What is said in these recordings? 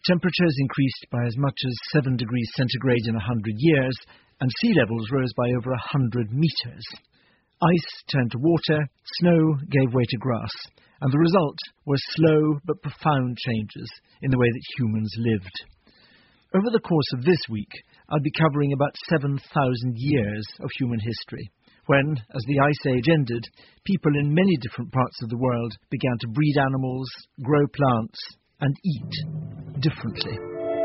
Temperatures increased by as much as 7 degrees centigrade in 100 years, and sea levels rose by over 100 metres. Ice turned to water, snow gave way to grass, and the result were slow but profound changes in the way that humans lived. Over the course of this week, I'll be covering about 7,000 years of human history, when, as the Ice Age ended, people in many different parts of the world began to breed animals, grow plants, and eat differently.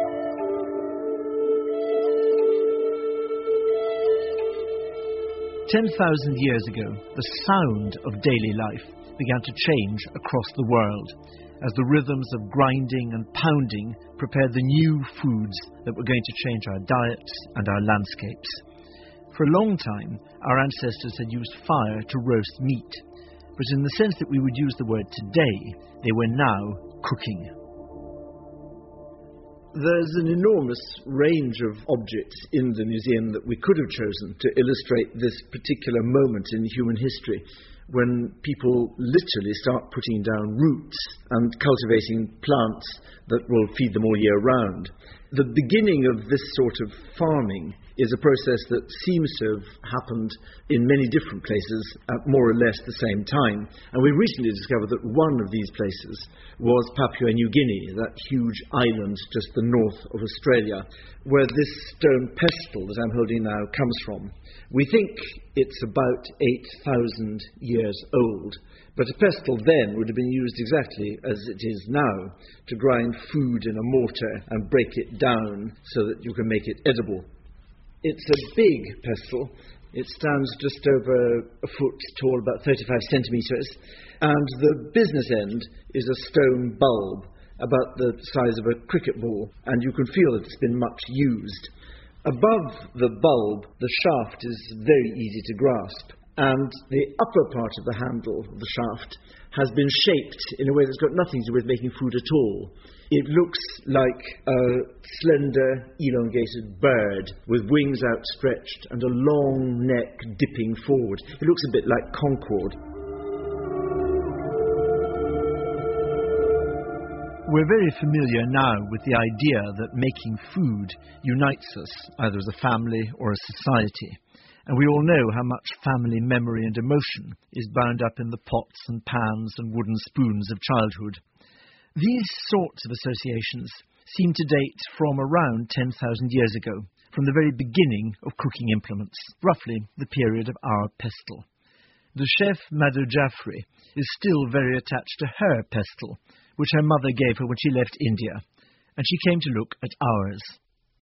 "10,000 years ago, the sound of daily life began to change across the world as the rhythms of grinding and pounding prepared the new foods that were going to change our diets and our landscapes. For a long time, our ancestors had used fire to roast meat, but in the sense that we would use the word today, they were now cooking." There's an enormous range of objects in the museum that we could have chosen to illustrate this particular moment in human history, when people literally start putting down roots and cultivating plants that will feed them all year round. The beginning of this sort of farming is a process that seems to have happened in many different places at more or less the same time. And we recently discovered that one of these places was Papua New Guinea, that huge island just the north of Australia, where this stone pestle that I'm holding now comes from. We think it's about 8,000 years old, but a pestle then would have been used exactly as it is now, to grind food in a mortar and break it down so that you can make it edible. It's a big pestle. It stands just over a foot tall, about 35 centimetres, and the business end is a stone bulb about the size of a cricket ball, and you can feel that it's been much used. Above the bulb, the shaft is very easy to grasp, and the upper part of the handle of the shaft has been shaped in a way that's got nothing to do with making food at all. It looks like a slender, elongated bird with wings outstretched and a long neck dipping forward. It looks a bit like Concorde. We're very familiar now with the idea that making food unites us, either as a family or a society. And we all know how much family memory and emotion is bound up in the pots and pans and wooden spoons of childhood. These sorts of associations seem to date from around 10,000 years ago, from the very beginning of cooking implements, roughly the period of our pestle. The chef Madhu Jaffrey is still very attached to her pestle, which her mother gave her when she left India, and she came to look at ours.